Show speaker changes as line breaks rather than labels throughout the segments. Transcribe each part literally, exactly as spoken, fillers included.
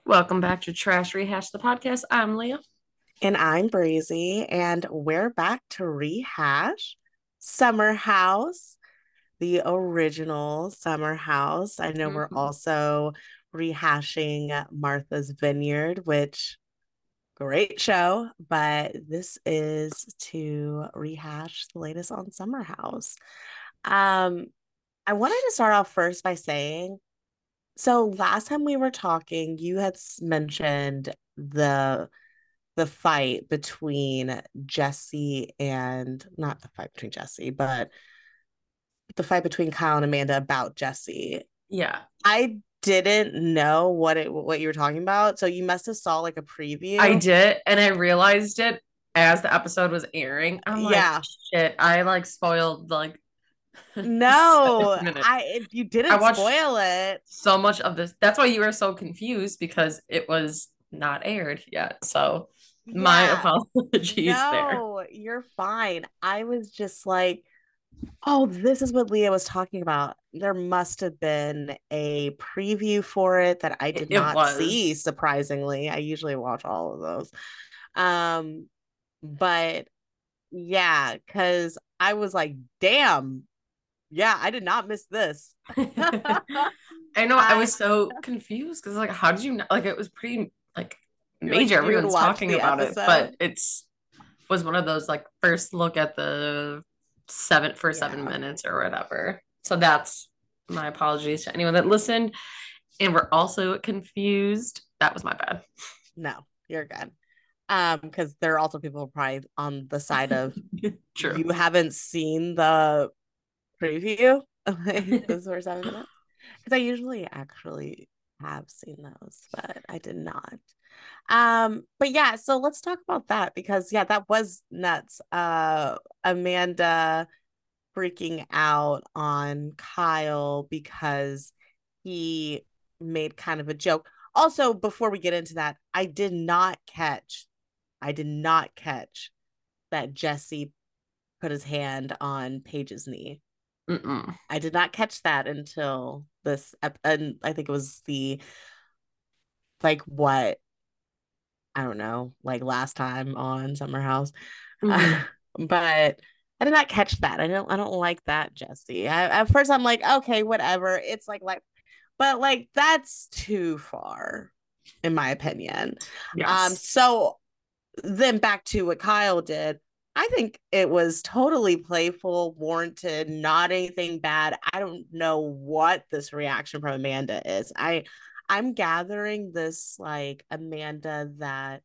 Welcome back to Trash Rehash, the podcast. I'm Leah.
And I'm Breezy, and we're back to rehash Summer House, the original Summer House. I know we're
Mhm.
also rehashing Martha's Vineyard, which great show, but this is to rehash the latest on Summer House. Um, I wanted to start off first by saying, so last time we were talking, you had s- mentioned the the fight between Jesse and not the fight between Jesse, but the fight between Kyle and Amanda about Jesse.
Yeah,
I didn't know what it what you were talking about, so you must have saw like a
I
preview.
did, and I realized it as the episode was airing. I'm like,
Yeah.
shit, I like spoiled like seven
No,
minutes.
I you
I
didn't
watched
spoil it.
so much of this. That's why you were so confused because it was not aired yet. So my
Yeah.
apologies there.
No, you're fine. I was just like, oh, this is what Leah was talking about. There must have been a preview for it that I
It,
did
it
not see,
was.
surprisingly. I usually watch all of those. Um, but yeah, because I was like, damn, yeah, I did not miss this.
I know I
I
was so confused because like, how did you know? Like, it was pretty like
You're like,
major.
you would
Everyone's
watch
talking
the
about it,
episode.
but it's was one of those like first look at the seven for seven
Yeah.
minutes or whatever. So that's my apologies to anyone that listened and were also confused. That was my bad.
No, you're good. Um, because there are also people probably on the side of
True.
you haven't seen the preview like this for seven minutes because I usually actually have seen those, but I did not. Um, but yeah, so let's talk about that because yeah, that was nuts. Uh, Amanda freaking out on Kyle because he made kind of a joke. Also, before we get into that, I did not catch, I did not catch that Jesse put his hand on Paige's knee.
Mm-mm.
I did not catch that until this, and I think it was the like what I don't know, like last time on Summer House, uh,
Mm-hmm.
but I did not catch that. I don't, I don't like that, Jesse. I, at first, I'm like, okay, whatever. It's like, like, but like that's too far, in my opinion. Um,
Yes.
so then back to what Kyle did. I think it was totally playful, warranted, not anything bad. I don't know what this reaction from Amanda is. I I'm gathering this like Amanda that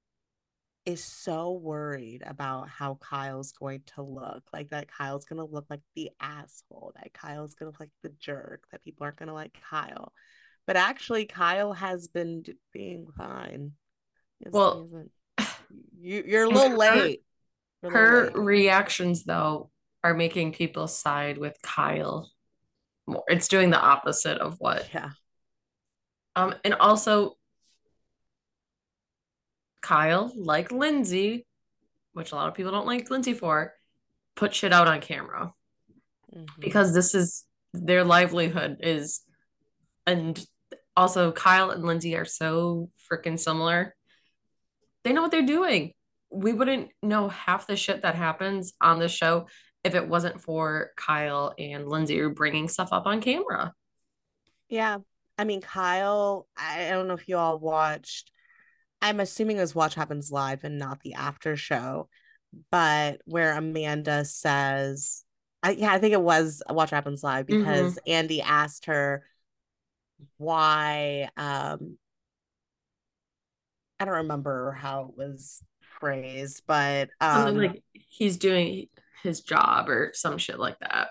is so worried about how Kyle's going to look. Like that Kyle's gonna look like the asshole, that Kyle's gonna look like the jerk, that people aren't gonna like Kyle. But actually Kyle has been being fine. He hasn't, he
Well,
hasn't you you're a
and
little
her
late. You're a little
her
late.
reactions though are making people side with Kyle more. It's doing the opposite of what
Yeah.
um and also Kyle, like Lindsay, which a lot of people don't like Lindsay for, put shit out on camera
Mm-hmm.
because this is their livelihood is, and also Kyle and Lindsay are so freaking similar. They know what they're doing. We wouldn't know half the shit that happens on the show if it wasn't for Kyle and Lindsay bringing stuff up on camera.
Yeah. I mean, Kyle, I don't know if you all watched. I'm assuming it was Watch Happens Live and not the after show, but where Amanda says, I, yeah, I think it was Watch Happens Live
Mm-hmm.
because Andy asked her why, um, I don't remember how it was phrased, but
Something
um,
like he's doing his job or some shit like that.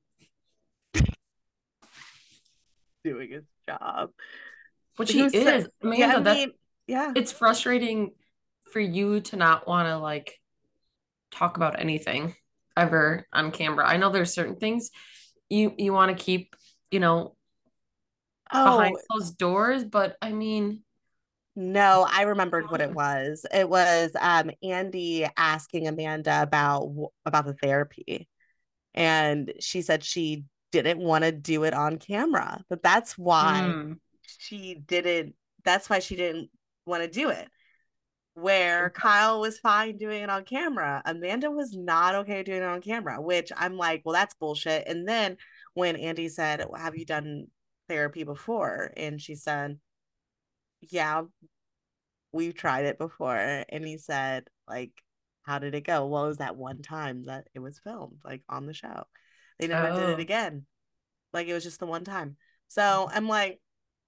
doing his job.
Which
He
he
was so,
is.
yeah, I
Amanda, that
mean, yeah.
it's frustrating for you to not want to like talk about anything ever on camera. I know there's certain things you you want to keep, you know, behind
Oh,
closed doors, but I mean,
no, I remembered what it was. It was um Andy asking Amanda about about the therapy. And she said she didn't want to do it on camera. But that's why
mm,
she didn't that's why she didn't want to do it. Where Kyle was fine doing it on camera, Amanda was not okay doing it on camera, which I'm like, well, that's bullshit. And then when Andy said, have you done therapy before? And she said, yeah, we've tried it before. And he said, like, how did it go? Well, it was that one time that it was filmed, like on the show. They never did it
Oh.
again. Like it was just the one time. So I'm like,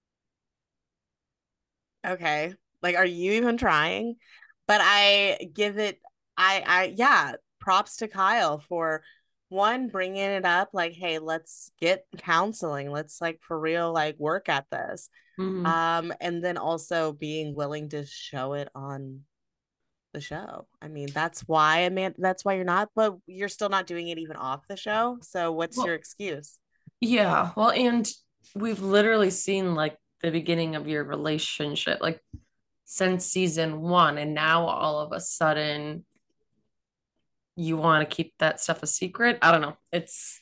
okay, like, are you even trying? But I give it, I, I, yeah, props to Kyle for one, bringing it up, like, hey, let's get counseling. Let's like for real, like work at this.
Mhm.
Um, and then also being willing to show it on the show. I mean, that's why, I mean, that's why you're not, but you're still not doing it even off the show. So what's your
Well,
excuse?
yeah. Well, and we've literally seen like the beginning of your relationship, like since season one, and now all of a sudden you want to keep that stuff a secret. I don't know. It's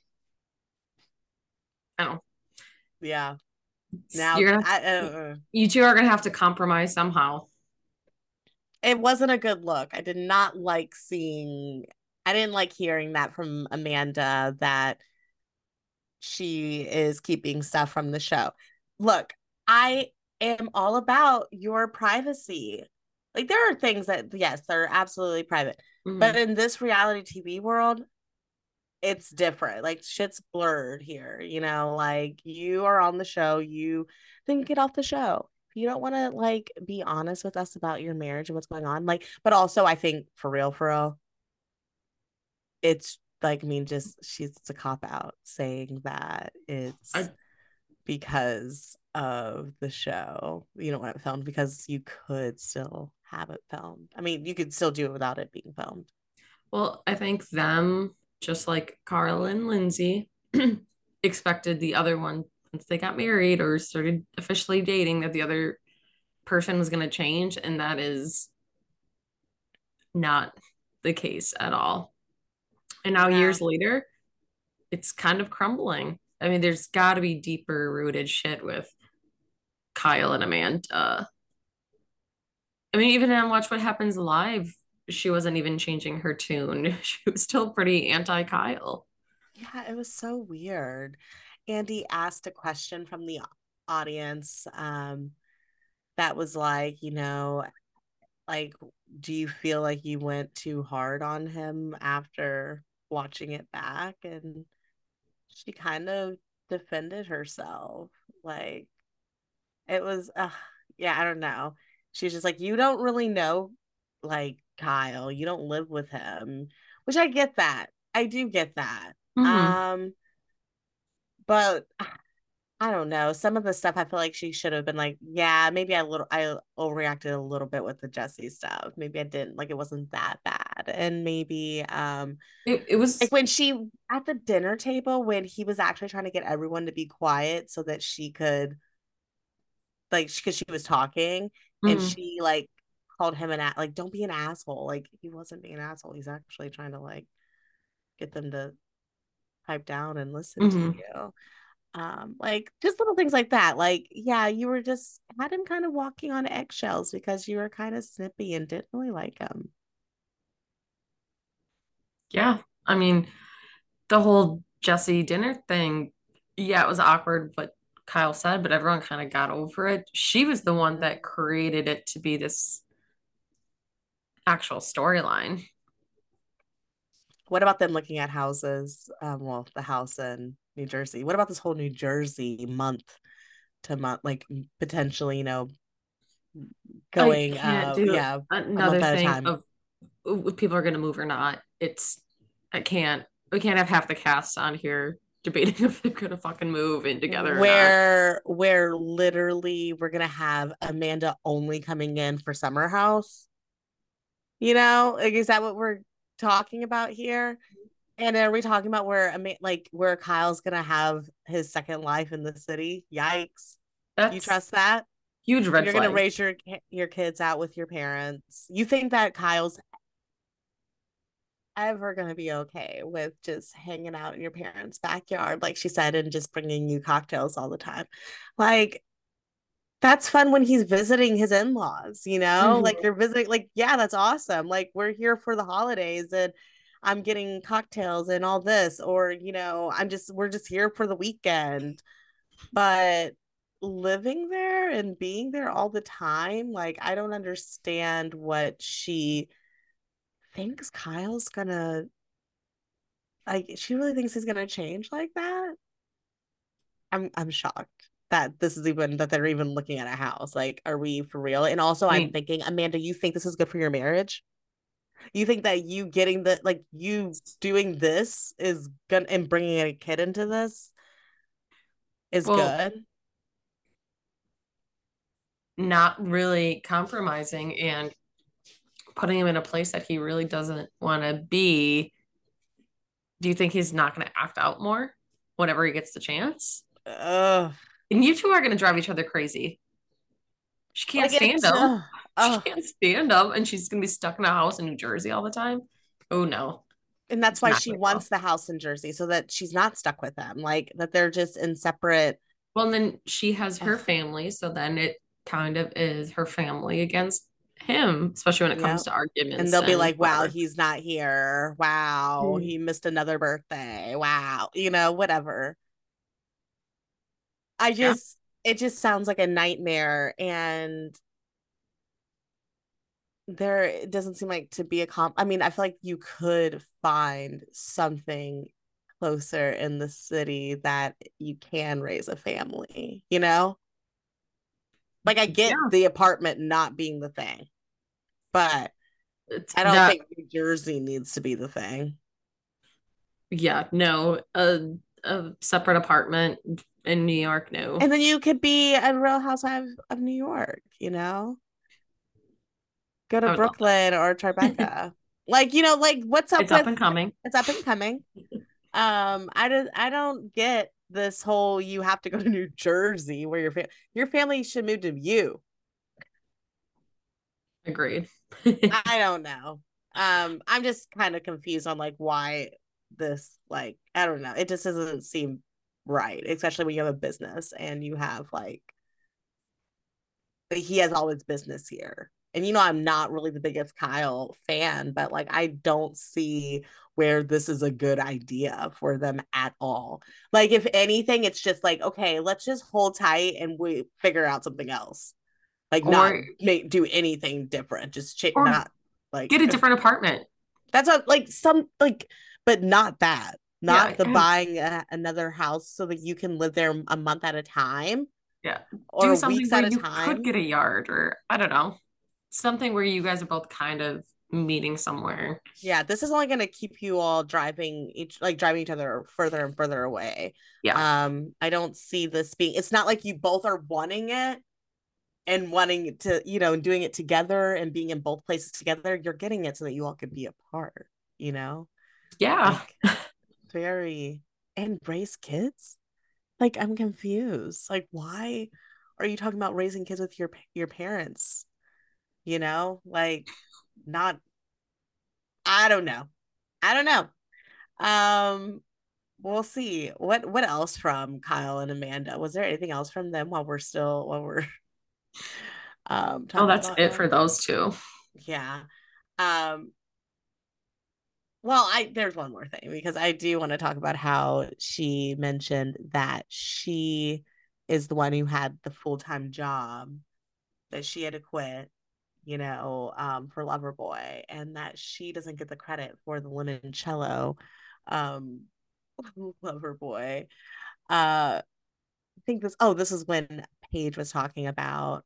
I don't know.
Yeah.
It's,
Now,
you're gonna
I, uh,
you two are gonna have to compromise somehow.
it wasn't a good look. I did not like seeing, I didn't like hearing that from Amanda that she is keeping stuff from the show. Look, I am all about your privacy. Like, there are things that, yes, they're absolutely private. But
Mhm.
in this reality T V world, it's different. Like, shit's blurred here, you know? Like, you are on the show, you then get off the show. If you don't want to, like, be honest with us about your marriage and what's going on, like, but also, I think for real, for real, it's like, I mean, just she's a cop out saying that it's
I
because of the show. You don't want it filmed because you could still have it filmed. I mean, you could still do it without it being filmed.
well, I think them, just like Carl and Lindsay, expected the other one once they got married or started officially dating that the other person was gonna change, and that is not the case at all. And now
Yeah.
years later, it's kind of crumbling. I mean, there's got to be deeper rooted shit with Kyle and Amanda. I mean, even on Watch What Happens Live, she wasn't even changing her tune. She was still pretty anti Kyle.
Yeah, it was so weird. Andy asked a question from the audience um that was like, you know, like, do you feel like you went too hard on him after watching it back? And she kind of defended herself. Like, it was, uh, yeah, I don't know. She's just like, you don't really know, like, Kyle. You don't live with him, which I get that. I do get that.
Hmm.
Um, but I don't know. Some of the stuff I feel like she should have been like, yeah, maybe I little I overreacted a little bit with the Jesse stuff. Maybe I didn't like it wasn't that bad. And maybe um
It, it
like
was,
when she at the dinner table when he was actually trying to get everyone to be quiet so that she could like because she was talking and
mm,
she like called him an a- like don't be an asshole. Like he wasn't being an asshole. He's actually trying to like get them to pipe down and listen to
hmm.
you. Um like just little things like that, like yeah, you were just had him kind of walking on eggshells because you were kind of snippy and didn't really like him.
Yeah. I mean, the whole Jesse dinner thing, yeah, it was awkward what Kyle said, but everyone kind of got over it. She was the one
Mhm.
that created it to be this actual storyline.
What about them looking at houses, um well the house in New Jersey? What about this whole New Jersey month to month, like potentially, you know,
I
going
can't
uh
do
yeah, a
another
month at a
thing
time?
of if people are going to move or not. It's, I can't, we can't have half the cast on here debating if they're going to fucking move in together or not.
where where literally we're gonna have Amanda only coming in for Summer House. You know, like is that what we're talking about here? And are we talking about where Ama- like where Kyle's gonna have his second life in the city? Yikes! You
That's
trust that?
huge red
You're gonna
flag.
raise your your kids out with your parents. You think that Kyle's ever gonna be okay with just hanging out in your parents' backyard, like she said, and just bringing you cocktails all the time? Like that's fun when he's visiting his in-laws, you know? Like
Mhm.
you're visiting, like, yeah, that's awesome. Like we're here for the holidays and I'm getting cocktails and all this, or, you know, I'm just, we're just here for the weekend. But living there and being there all the time, like, I don't understand what she thinks Kyle's gonna, like, she really thinks he's gonna change like that. I'm I'm shocked that this is even that they're even looking at a house. Like, are we for real? And also,
I
I'm
mean,
thinking, Amanda, you think this is good for your marriage? You think that you getting the like you doing this is gonna and bringing a kid into this is
well,
good?
not really compromising and putting him in a place that he really doesn't want to be. Do you think he's not going to act out more whenever he gets the chance?
Ugh.
And you two are going to drive each other crazy. She can't
Like
stand
it's
him.
uh,
She
oh,
can't stand him, and she's going to be stuck in a house in New Jersey all the time. Oh no,
and that's
it's
why
not
she
going to go.
wants the house in Jersey so that she's not stuck with them. Like that they're just in separate.
Well, and then she has her
Ugh,
family, so then it kind of is her family against him, especially when it
yeah.
comes to
And
arguments
they'll be
and
like, wow,
whatever.
he's not here. Wow,
Mm.
he missed another birthday. Wow, you know, whatever. I
Yeah.
just, it just sounds like a nightmare. And there, it doesn't seem like to be a comp. I mean, I feel like you could find something closer in the city that you can raise a family, you know? Like, I get
Yeah.
the apartment not being the thing, but
It's
I don't
that,
think New Jersey needs to be the thing.
yeah, no, a, a separate apartment in New York, no.
And then you could be a Real Housewife of New York, you know? Go to
I would love
Brooklyn or
that.
Tribeca. Like, you know, like what's up
It's up
with
and coming.
it's up and coming. Um, I don't I don't get this whole you have to go to New Jersey where your fa- your family should move to you.
Agreed.
I don't know. Um, I'm just kind of confused on like why this like I don't know. It just doesn't seem right, especially when you have a business and you have like he has all his business here. And you know, I'm not really the biggest Kyle fan, but like I don't see where this is a good idea for them at all. Like, if anything, it's just like, okay, let's just hold tight and we figure out something else. Like, not
Or
make do anything different. Just ch-
or
not like
get a different apartment.
that's not like some like, but not that.
Yeah,
Not the
and
buying a, another house so that you can live there a month at a time
yeah, do
or
something
weeks
where
at a
you could
time.
get a yard, or I don't know, something where you guys are both kind of meeting somewhere.
Yeah, this is only going to keep you all driving each like driving each other further and further away.
Yeah.
Um, I don't see this being it's not like you both are wanting it and wanting to, you know, doing it together and being in both places together. You're getting it so that you all could be apart, you know?
Yeah.
Like very and raise kids? Like I'm confused. Like why are you talking about raising kids with your your parents? You know? Like not I don't know. I don't know. Um, we'll see. What what else from Kyle and Amanda? Was there anything else from them while we're still while we're um
Oh,
talking
that's
about
it for
them?
those two.
Yeah. Um, well, I there's one more thing because I do want to talk about how she mentioned that she is the one who had the full-time job that she had to quit, you know, um, for Loverboy, and that she doesn't get the credit for the limoncello um Loverboy. Uh I think this oh this is when Paige was talking about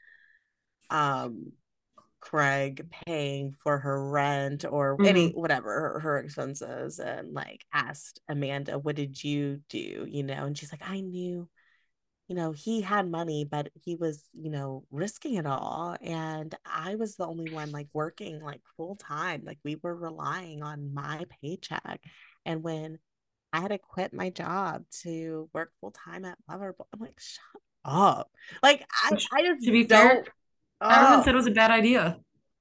um Craig paying for her rent or any
Hmm.
whatever her, her expenses and like asked Amanda, what did you do? You know, and she's like, I knew, you know, he had money, but he was, you know, risking it all. And I was the only one like working like full time. Like we were relying on my paycheck. And when I had to quit my job to work full time at Loverboy, I'm like, shut up. Like I,
Which,
I just
to be fair,
don't
everyone
oh
said it was a bad idea.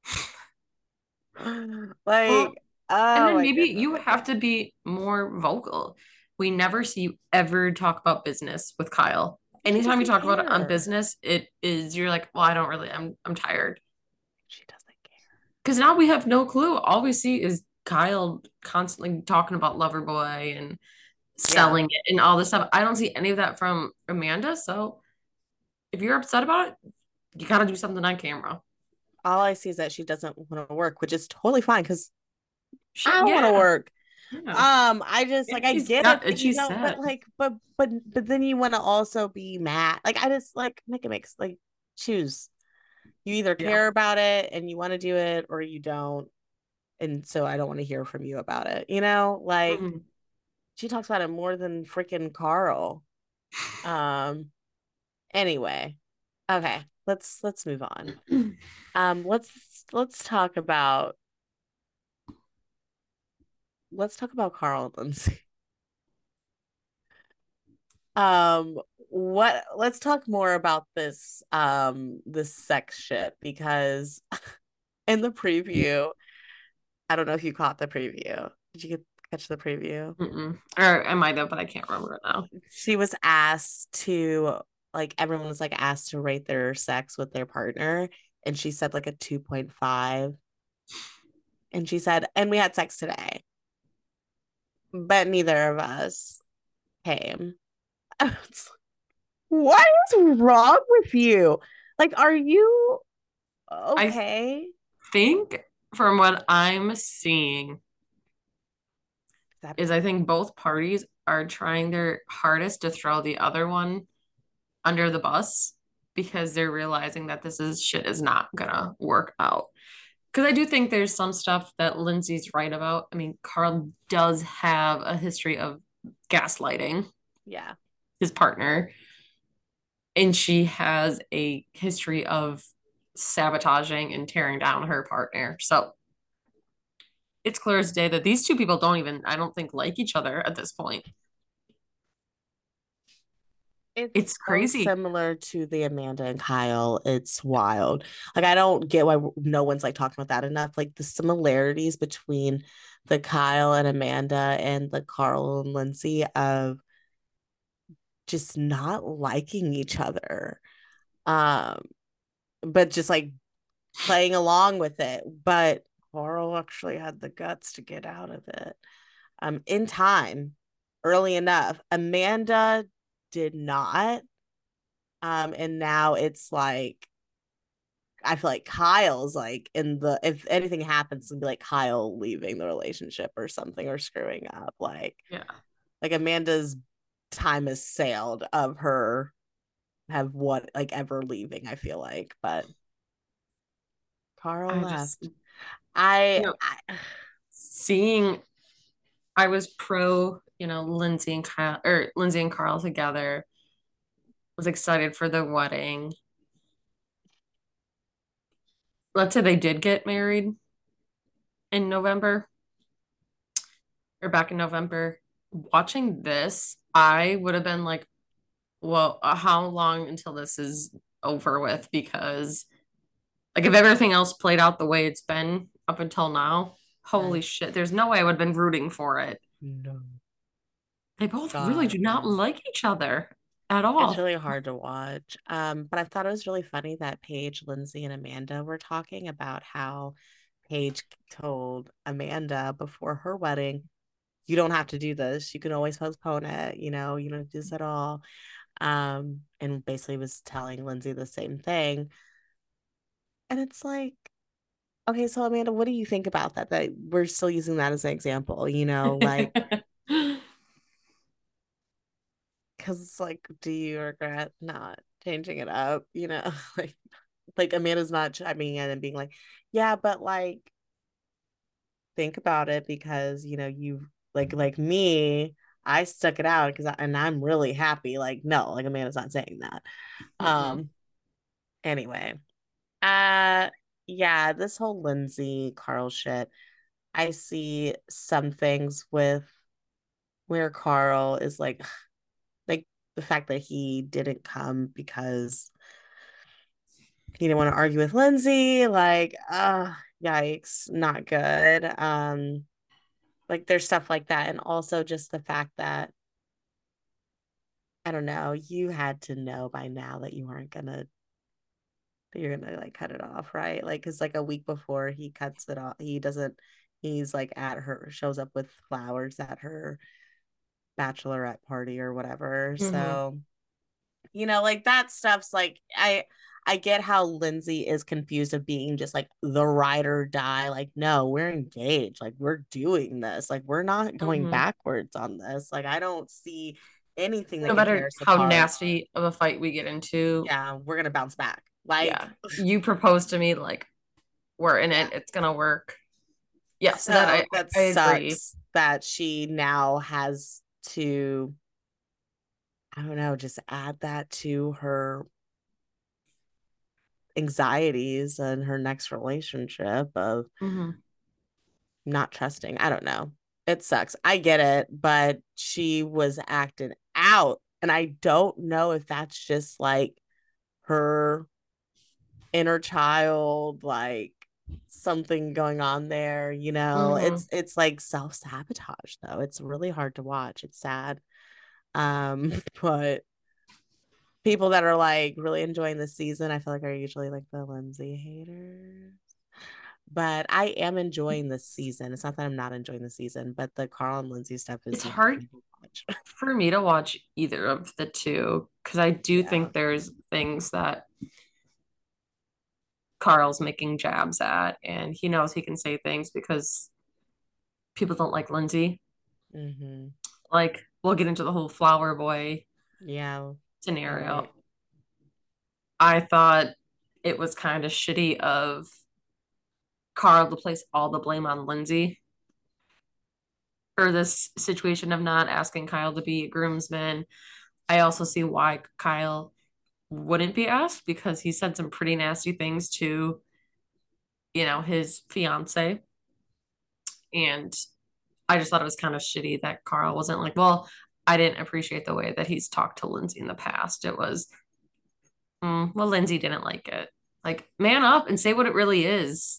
like
Well, and
oh
then
my
maybe
goodness.
you have to be more vocal. We never see you ever talk about business with Kyle.
She
anytime you
doesn't
talk about it on
care.
business, it is you're like, well, I don't really, I'm I'm tired.
She doesn't care.
Because now we have no clue. All we see is Kyle constantly talking about Loverboy and
Yeah.
selling it and all this stuff. I don't see any of that from Amanda. So if you're upset about it, you gotta do something on camera.
All I see is that she doesn't want to work, which is totally fine because
She,
I want to
yeah,
work.
yeah.
Um, I just like
And
I
she's
get it
got
that
and
you
she's
don't, but
sad.
like, but but but then you want to also be mad. Like I just like make it makes like choose. You either
Yeah.
care about it and you want to do it or you don't. And so I don't want to hear from you about it. You know, like
Mhm.
she talks about it more than freaking Carl. Um, anyway. Okay, let's let's move on. Um, let's let's talk about let's talk about Carl and Lindsay. Um, what let's talk more about this um this sex shit because in the preview, I don't know if you caught the preview. Did you get catch the preview?
Mm-mm. Or I might have, but I can't remember it now.
She was asked to like everyone was like asked to rate their sex with their partner and she said like a two point five and she said and we had sex today but neither of us came. What is wrong with you? Like, are you
I
okay?
think from what I'm seeing
That
is I think both parties are trying their hardest to throw the other one under the bus because they're realizing that this is shit is not gonna work out. Because I do think there's some stuff that Lindsay's right about. I mean, Carl does have a history of gaslighting
yeah.
his partner, and she has a history of sabotaging and tearing down her partner. So it's clear as day that these two people don't even, I don't think, like each other at this point.
It's
It's
so
crazy.
similar to the Amanda and Kyle. It's wild. Like I don't get why no one's like talking about that enough. Like the similarities between the Kyle and Amanda and the Carl and Lindsay of just not liking each other. Um, but just like playing along with it. But Carl actually had the guts to get out of it. Um, in time, early enough. Amanda did not. Um, and now it's like I feel like Kyle's like in the if anything happens, it'd be like Kyle leaving the relationship or something or screwing up. Like
Yeah.
like Amanda's time has sailed of her have what like ever leaving, I feel like. But Carl
I just,
left.
you
I,
know,
I
seeing, I was pro, you know, Lindsay and Kyle, or Lindsay and Carl together, was excited for the wedding. Let's say they did get married in November or back in November. Watching this, I would have been like, well, uh, how long until this is over with? Because like if everything else played out the way it's been up until now, holy
right.
shit, there's no way I would have been rooting for it.
No.
They both really
God
do not
no.
like each other at
It's
all.
really hard to watch. Um, but I thought it was really funny that Paige, Lindsay, and Amanda were talking about how Paige told Amanda before her wedding, you don't have to do this. You can always postpone it. You know, you don't have to do this at all. Um, and basically was telling Lindsay the same thing. And it's like, okay, so Amanda, what do you think about that? That we're still using that as an example, you know, like, because it's like, do you regret not changing it up? You know, like, like Amanda's not chiming in and being like, yeah, but like, think about it because, you know, you like, like me, I stuck it out because, and I'm really happy. Like, no, like Amanda's not saying that.
Mm-mm.
Um, anyway, uh, yeah, this whole Lindsay Carl shit, I see some things with where Carl is like, like the fact that he didn't come because he didn't want to argue with Lindsay, like, uh, yikes, not good. Um, like there's stuff like that. And also just the fact that I don't know. You had to know by now that you weren't gonna that you're gonna like cut it off, right? Like, cause like a week before he cuts it off, he doesn't. He's like at her, shows up with flowers at her bachelorette party or whatever.
Mm-hmm.
So you know, like that stuff's like I I get how Lindsay is confused of being just like the ride or die. Like, no, we're engaged. Like, we're doing this. Like, we're not going
Mm-hmm.
backwards on this. Like, I don't see anything that
No matter
compares to
how
Carl.
nasty of a fight we get into,
Yeah, we're gonna bounce back. Like,
yeah, you propose to me, like, we're in
yeah.
it, it's gonna work. Yeah, so that
So
I
that
I agree.
sucks that she now has to, I don't know, just add that to her anxieties and her next relationship of
Mm-hmm.
not trusting. I don't know. It sucks. I get it, but she was acting out. And I don't know if that's just like her inner child, like something going on there, you know.
Mm-hmm.
It's it's like self-sabotage though. It's really hard to watch. It's sad. Um, but people that are like really enjoying the season, I feel like are usually like the Lindsay haters. But I am enjoying this season. It's not that I'm not enjoying the season, but the Carl and Lindsay stuff is
It's
not
hard
fun to watch.
for me to watch either of the two because I do
Yeah.
think there's things that Carl's making jabs at, and he knows he can say things because people don't like Lindsay.
Mm-hmm.
Like, we'll get into the whole flower boy
Yeah.
scenario.
Right.
I thought it was kind of shitty of Carl to place all the blame on Lindsay for this situation of not asking Kyle to be a groomsman. I also see why Kyle wouldn't be asked because he said some pretty nasty things to, you know, his fiance. And I just thought it was kind of shitty that Carl wasn't like, well, I didn't appreciate the way that he's talked to Lindsay in the past. It was, mm, well, Lindsay didn't like it. Like, man up and say what it really is.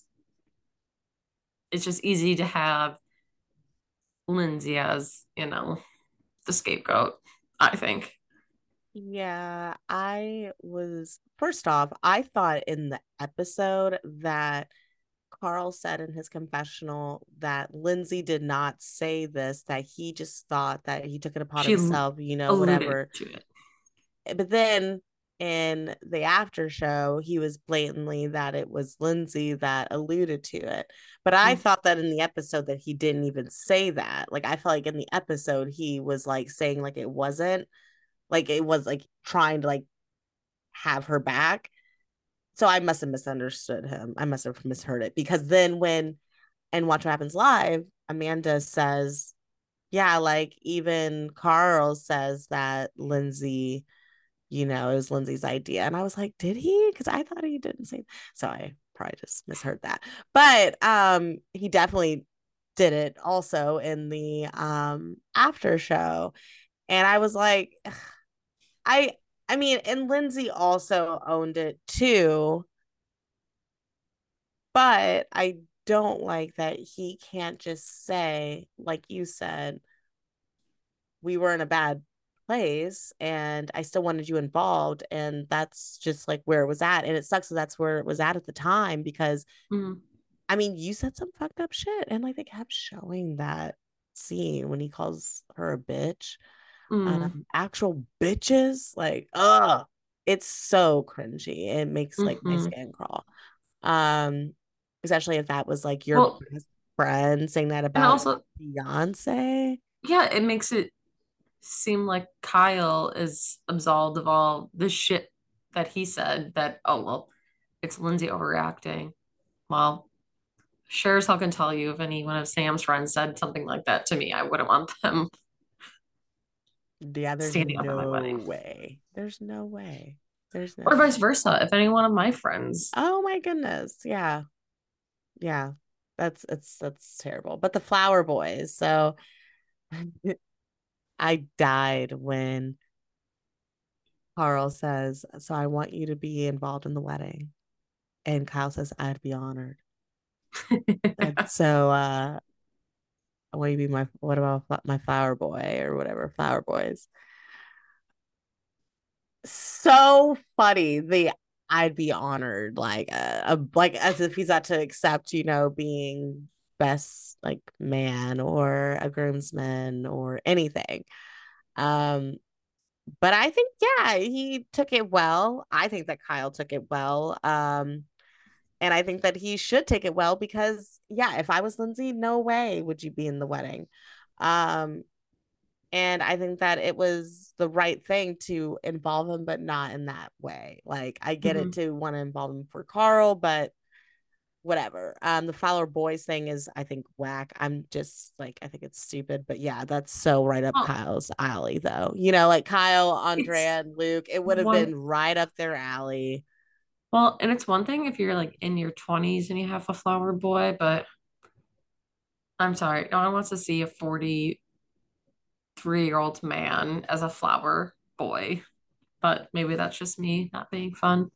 It's just easy to have Lindsay as, you know, the scapegoat, I think.
Yeah, I was first off, I thought in the episode that Carl said in his confessional that Lindsay did not say this, that he just thought that he took it upon
She
himself, you know,
alluded
whatever.
to it.
But then in the after show, he was blatantly that it was Lindsay that alluded to it. But I
Mm,
thought that in the episode that he didn't even say that. Like I felt like in the episode he was like saying like it wasn't, like it was like trying to like have her back. So I must have misunderstood him. I must have misheard it because then when and Watch What Happens Live, Amanda says, yeah, like even Carl says that Lindsay, you know, it was Lindsay's idea. And I was like, did he? Because I thought he didn't say. So I probably just misheard that. But um, he definitely did it also in the um after show. And I was like, I I mean, and Lindsay also owned it too, but I don't like that he can't just say, like you said, we were in a bad place and I still wanted you involved. And that's just like where it was at. And it sucks that that's where it was at at the time because
mm,
I mean, you said some fucked up shit. And like they kept showing that scene when he calls her a bitch.
mm,
Um, actual bitches, like, ugh, it's so cringy. It makes like my
mm-hmm.
skin crawl. Um, Especially if that was like your
Well,
best friend saying that
and
about
also,
Beyonce.
yeah, it makes it seem like Kyle is absolved of all the shit that he said that, oh, well, it's Lindsay overreacting. Well, sure as hell can tell you if any one of Sam's friends said something like that to me, I wouldn't want them
Yeah, there's
standing up at my
no
wedding.
way. There's no way. There's no
Or
way.
vice versa, if any one of my friends.
Oh my goodness. Yeah. Yeah. That's it's that's terrible. But the flower boys. So I died when Carl says, so I want you to be involved in the wedding. And Kyle says, I'd be honored. And so uh I want you to be my what about my flower boy or whatever, flower boys. so funny. The I'd be honored, like uh, uh, like as if he's had to accept, you know, being best like man or a groomsman or anything. Um, but I think yeah, he took it well. I think that Kyle took it well. Um, and I think that he should take it well because yeah, if I was Lindsay, no way would you be in the wedding. Um, and I think that it was the right thing to involve him, but not in that way. Like, I get it
Mhm.
to want to involve him for Carl, but whatever. Um, the Fowler Boys thing is, I think, whack. I'm just like, I think it's stupid, but yeah, that's so right up
Well,
Kyle's alley, though. You know, like Kyle,
it's
Andrea, and Luke, it would have
one
been right up their alley.
well, and it's one thing if you're like in your twenties and you have a flower boy, but I'm sorry, no one wants to see a forty-three year old man as a flower boy. But maybe that's just me not being fun.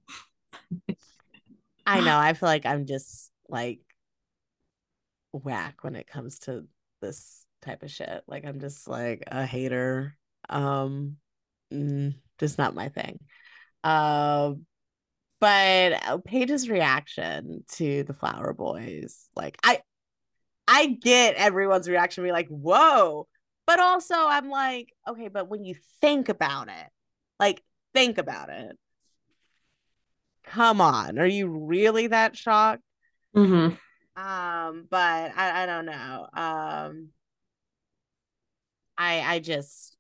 I know. I feel like I'm just like whack when it comes to this type of shit. Like I'm just like a hater. Um, mm, just not my thing. Um, but uh, Paige's reaction to the Flower Boys, like I, I get everyone's reaction, be like, "Whoa!" But also, I'm like, okay, but when you think about it, like, think about it. Come on, are you really that shocked?
Hmm.
Um, but I, I don't know. Um, I I just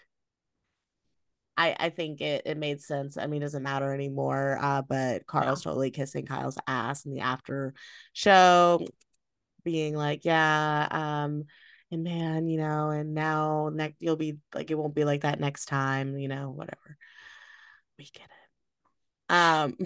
I I think it it made sense. I mean, it doesn't matter anymore. Uh, but
Yeah.
Carl's totally kissing Kyle's ass in the after show, being like, yeah, um, and man, you know, and now next you'll be like, it won't be like that next time, you know, whatever. We get it. Um,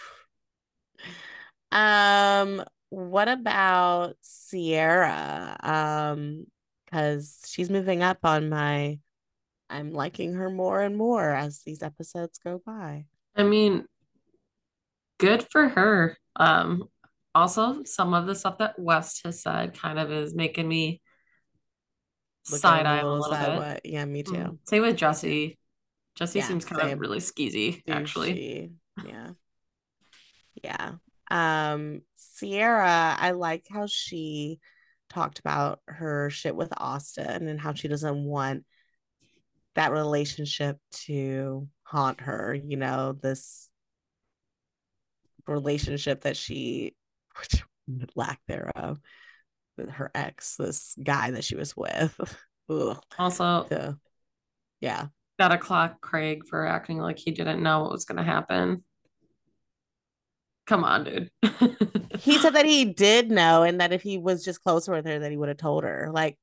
um, what about Sierra? Um, because she's moving up on my I'm liking her more and more as these episodes go by.
I mean, good for her. Um, also, some of the stuff that West has said kind of is making me
Look at
side
him a
eye him a
little
little bit.
sideway. Yeah, me
Mhm.
too.
Same with
Me too.
Jesse. Jesse
Yeah,
seems kind of
same.
really skeezy, actually.
Douchey. Yeah. Yeah. Um, Sierra, I like how she talked about her shit with Austin and how she doesn't want that relationship to haunt her, you know, this relationship that she lack thereof with her ex, this guy that she was with. Ugh.
Also,
So yeah.
gotta clock Craig for acting like he didn't know what was going to happen. Come on, dude.
He said that he did know and that if he was just closer with her that he would have told her. Like,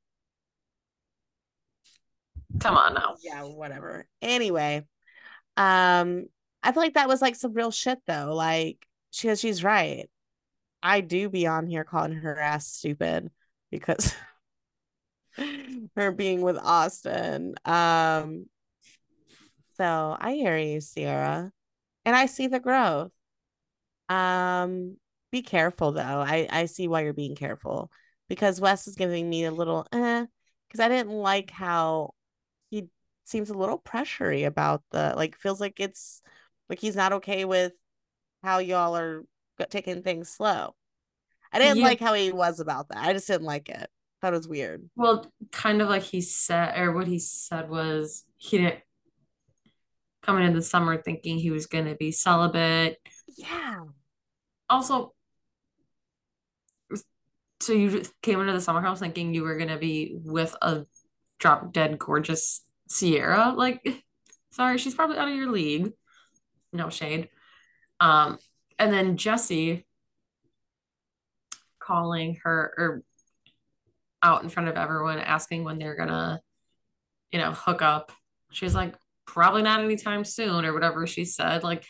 Come on now.
yeah, whatever. Anyway, um, I feel like that was like some real shit though. Like she she's right. I do be on here calling her ass stupid because her being with Austin. Um, so I hear you, Sierra. And I see the growth. Um, be careful though. I I see why you're being careful because Wes is giving me a little eh because I didn't like how he seems a little pressury about the like feels like it's like he's not okay with how y'all are taking things slow. I didn't
Yeah,
like how he was about that. I just didn't like it. Thought it was weird.
well, kind of like he said, or what he said was he didn't come into the summer thinking he was going to be celibate.
Yeah.
Also, so you came into the summer house thinking you were going to be with a drop dead gorgeous Sierra. Like, sorry, she's probably out of your league. No shade. Um, and then Jesse calling her or out in front of everyone asking when they're gonna, you know, hook up. She's like, probably not anytime soon or whatever she said. Like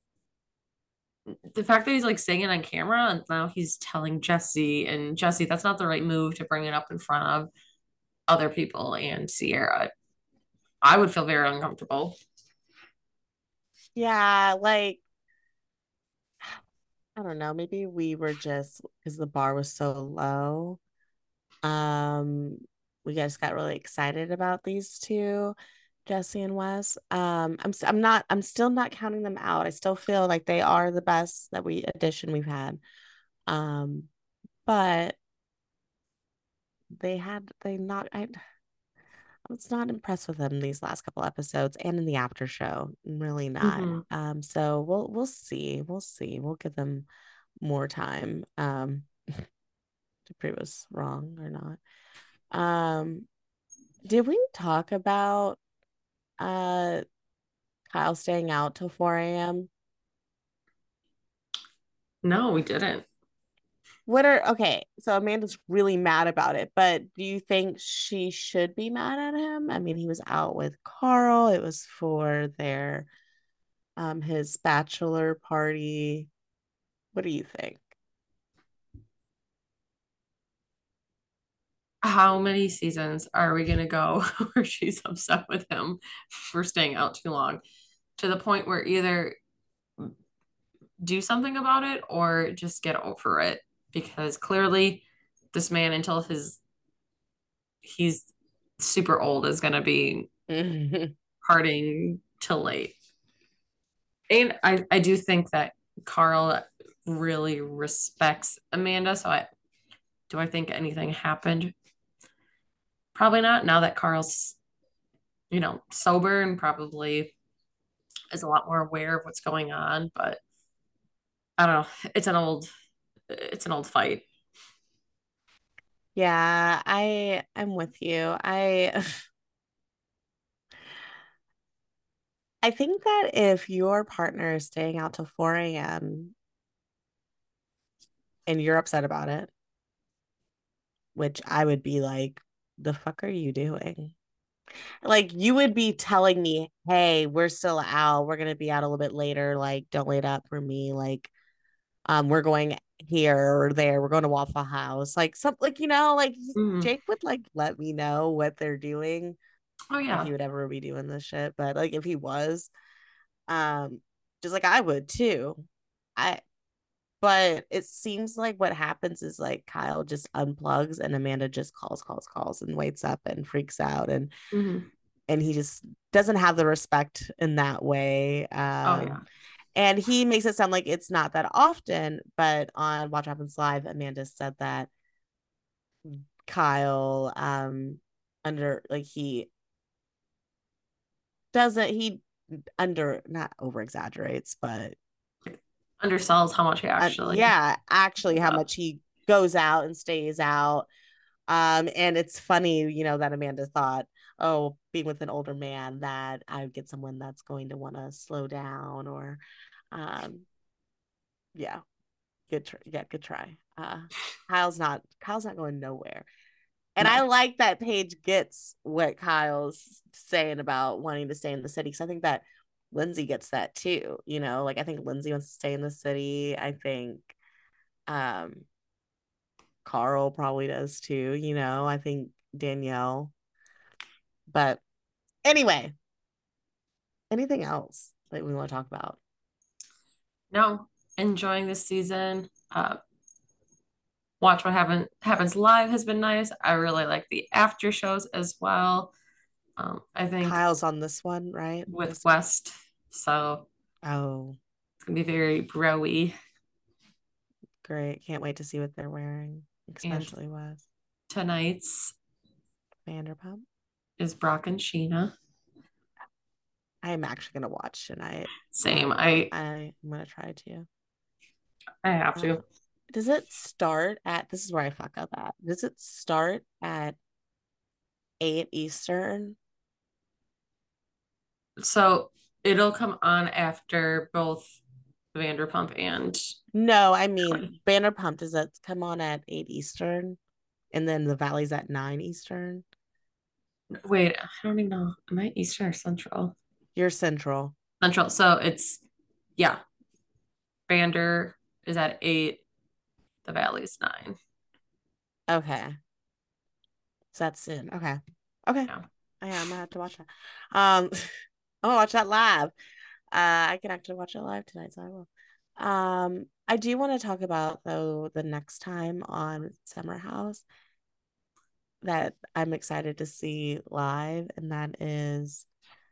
the fact that he's like saying it on camera and now he's telling Jesse and Jesse, that's not the right move to bring it up in front of other people and Sierra. I would feel very uncomfortable.
Yeah, like I don't know, maybe we were just because the bar was so low. Um, we just got really excited about these two. Jesse and Wes. Um, I'm I'm not I'm still not counting them out. I still feel like they are the best that we addition we've had. Um, but they had they not I I was not impressed with them these last couple episodes and in the after show. Really not.
Mm-hmm.
Um, so we'll we'll see. We'll see. We'll give them more time. Um, to prove us wrong or not. Um, did we talk about uh Kyle staying out till four a m?
No, we didn't.
What are okay, so Amanda's really mad about it, but do you think she should be mad at him? I mean, he was out with Carl. It was for their um his bachelor party. What do you think?
How many seasons are we gonna go where she's upset with him for staying out too long? To the point where either do something about it or just get over it. Because clearly this man until his he's super old is gonna be partying till late. And I, I do think that Carl really respects Amanda. So I do I think anything happened? Probably not. Now that Carl's, you know, sober and probably is a lot more aware of what's going on. But I don't know. It's an old it's an old fight.
Yeah, I I'm with you. I I think that if your partner is staying out till four a m and you're upset about it, which I would be like, the fuck are you doing? Like you would be telling me, hey, we're still out. We're gonna be out a little bit later. Like, don't wait up for me. Like, um, we're going here or there. We're going to Waffle House. Like some like, you know, like
Mhm.
Jake would like let me know what they're doing
Oh
if he
yeah.
would ever be doing this shit. But like if he was, um, just like I would too. I but it seems like what happens is like Kyle just unplugs and Amanda just calls, calls, calls and waits up and freaks out and
Hmm.
and he just doesn't have the respect in that way.
Oh
Um
yeah.
and he makes it sound like it's not that often, but on Watch Happens Live, Amanda said that Kyle um under like he doesn't he under not over exaggerates, but
Undersells how much he
uh,
actually
yeah, actually
gives
how
up.
much he goes out and stays out. Um, and it's funny, you know, that Amanda thought, oh, being with an older man, that I would get someone that's going to want to slow down or, um, yeah, good, tr- yeah, good try. Uh, Kyle's not, Kyle's not going nowhere. And I
No.
like that Paige gets what Kyle's saying about wanting to stay in the city. Cause I think that Lindsay gets that too, you know, like I think Lindsay wants to stay in the city. I think, um, Carl probably does too, you know, I think Danielle, but anyway, anything else that we want to talk about?
No. Enjoying this season. Uh, watch what happen, happens live has been nice. I really like the after shows as well. Um, I think
Kyle's on this one, right?
with
This one.
West, so
Oh,
it's gonna be very broy.
great. Can't wait to see what they're wearing,
And
especially Wes.
tonight's
Vanderpump.
is Brock and Sheena.
I am actually gonna watch tonight.
Same.
Um,
I
I, I'm gonna try to.
I have
Um,
to.
does it start at this is where I fuck up at. Does it start at eight Eastern?
So it'll come on after both Vanderpump and
No, I mean
Twenty.
Vanderpump, does that come on at eight Eastern? And then the Valley's at nine Eastern?
Wait, I don't even know. Am I Eastern or Central?
You're Central.
Central. So it's yeah. Vander is at eight. The Valley's nine.
Okay. So that's soon. Okay. Okay.
Yeah.
I am gonna have to watch that. Um I'm gonna watch that live. Uh I can actually watch it live tonight, so I will. Um I do want to talk about though the next time on Summer House that I'm excited to see live, and that is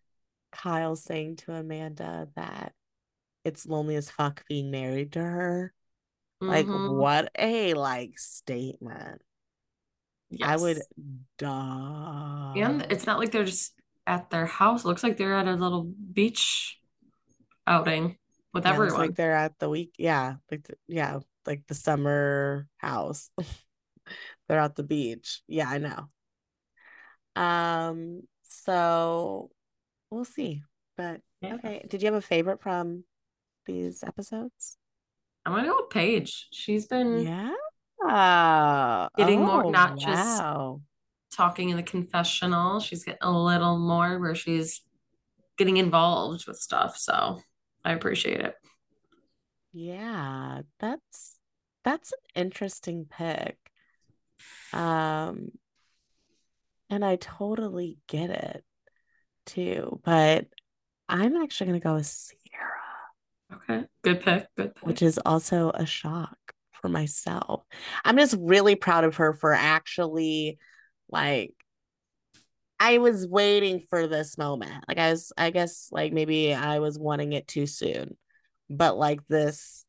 Kyle saying to Amanda that it's lonely as fuck being married to her. Like,
Mm-hmm.
what a like statement. I would
Yes. And
die.
it's not like they're just at their house. It looks like they're at a little beach outing with
Yeah, looks like
everyone.
they're at the week. Yeah, like the, yeah, like the summer house. They're at the beach. Yeah, I know. Um, so we'll see. But
Yeah.
okay. Did you have a favorite from these episodes?
I'm gonna go with Paige. She's been
Yeah. Oh,
getting more, not just
wow.
talking in the confessional. She's getting a little more where she's getting involved with stuff. So I appreciate it.
Yeah, that's that's an interesting pick. Um, and I totally get it too, but I'm actually gonna go with Sierra,
Okay. Good pick. Good
which
pick.
is also a shock for myself. I'm just really proud of her for actually like I was waiting for this moment. Like I was I guess like maybe I was wanting it too soon. But like this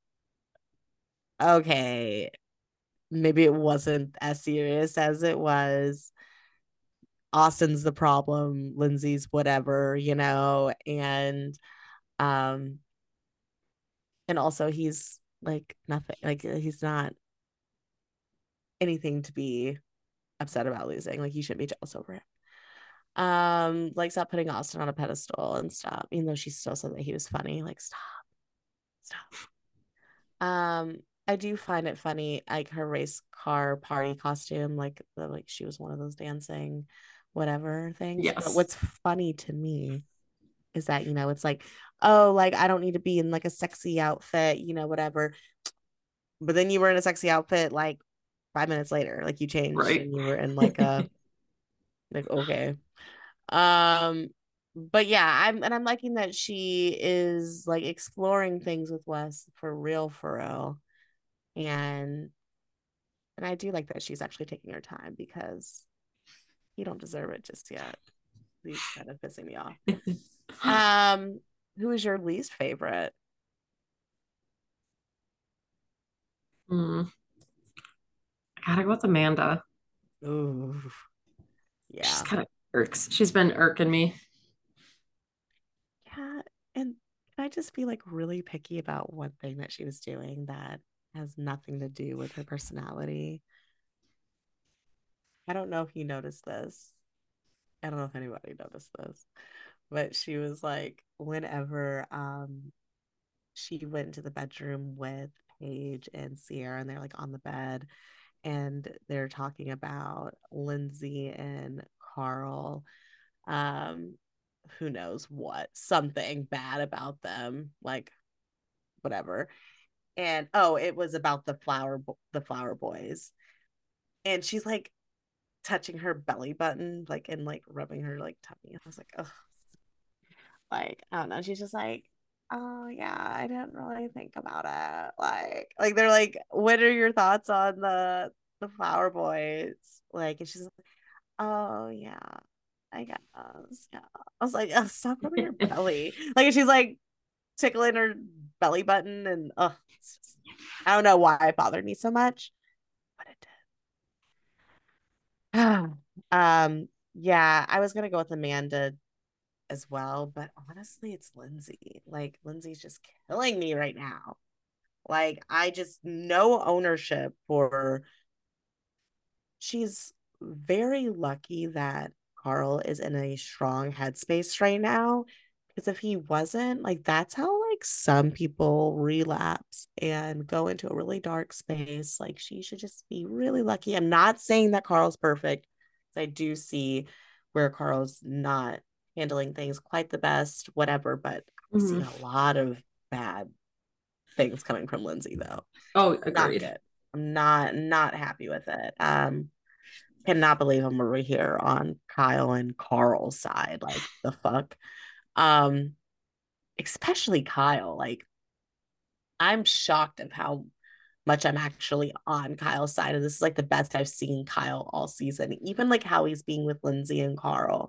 okay, maybe it wasn't as serious as it was. Austin's the problem, Lindsay's whatever, you know, and um and also he's like nothing like he's not anything to be upset about losing. Like you shouldn't be jealous over it. Um, like stop putting Austin on a pedestal and stop, even though she still said that he was funny. Like stop, stop. Um, I do find it funny, like her race car party costume, like the like she was one of those dancing whatever things. But
Yes.
what's funny to me is that, you know, it's like, oh, like I don't need to be in like a sexy outfit, you know, whatever. But then you were in a sexy outfit like five minutes later, like you changed
Right.
and you were in like a like okay. Um, but yeah, I'm and I'm liking that she is like exploring things with Wes for real, for real. And and I do like that she's actually taking her time because you don't deserve it just yet. He's kind of pissing me off. Um, who is your least favorite?
Hmm. I gotta go with Amanda.
Ooh,
She's
yeah.
kind of irks. She's been irking me.
Yeah. And can I just be like really picky about one thing that she was doing that has nothing to do with her personality? I don't know if you noticed this. I don't know if anybody noticed this, but she was like, whenever um she went into the bedroom with Paige and Sierra, and they're like on the bed, and they're talking about Lindsay and Carl. Um, who knows what, something bad about them, like whatever. And oh, it was about the flower, the flower boys, and she's like touching her belly button, like and like rubbing her like tummy. I was like, oh, like I don't know. She's just like, oh yeah, I didn't really think about it. Like, like they're like, what are your thoughts on the the flower boys? Like, and she's like, oh yeah, I guess. Yeah. I was like, oh, stop rubbing your belly. Like, and she's like tickling her belly button, and oh, just, I don't know why it bothered me so much, but it did. um, yeah, I was gonna go with Amanda as well, but honestly, it's Lindsay. Like Lindsay's just killing me right now. Like I just no ownership for she's very lucky that Carl is in a strong headspace right now. Because if he wasn't, like that's how like some people relapse and go into a really dark space. Like she should just be really lucky. I'm not saying that Carl's perfect. I do see where Carl's not handling things quite the best, whatever, but I've seen
Mhm.
a lot of bad things coming from Lindsay though.
Oh,
Not
agreed.
good. I'm not not happy with it. Um cannot believe I'm over here on Kyle and Carl's side. Like the fuck. Um, especially Kyle. Like I'm shocked of how much I'm actually on Kyle's side. And this is like the best I've seen Kyle all season, even like how he's being with Lindsay and Carl.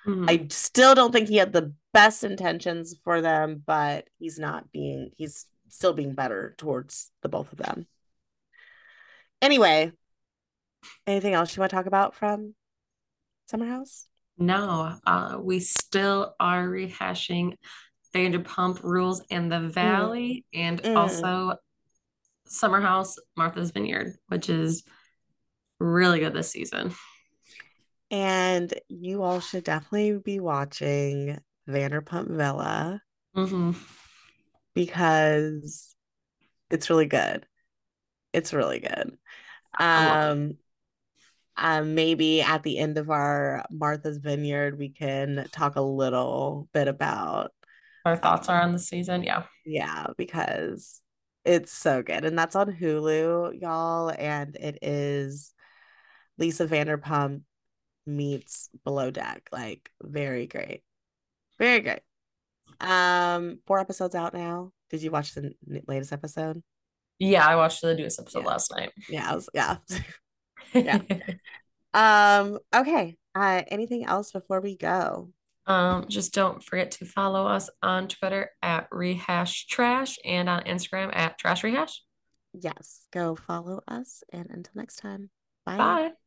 Mhm.
I still don't think he had the best intentions for them, but he's not being, he's still being better towards the both of them. Anyway, anything else you want to talk about from Summer House?
No, uh, we still are rehashing Vanderpump Rules and the
Mm,
Valley, and
mm.
also Summer House, Martha's Vineyard, which is really good this season.
And you all should definitely be watching Vanderpump Villa
Hmm.
because it's really good. It's really good.
I love it.
Um, um, maybe at the end of our Martha's Vineyard, we can talk a little bit about,
Our thoughts are
um,
on the season. Yeah.
yeah, because it's so good. And that's on Hulu, y'all. And it is Lisa Vanderpump meets Below Deck. Like, very great. Very great. Um, four episodes out now. Did you watch the n- latest episode?
Yeah, I watched the newest episode
Yeah.
last night.
Yeah, I was, yeah. Yeah. Um, okay. Uh, anything else before we go?
Um, just don't forget to follow us on Twitter at Rehash Trash and on Instagram at Trash Rehash.
Yes, go follow us. And until next time, bye.
Bye.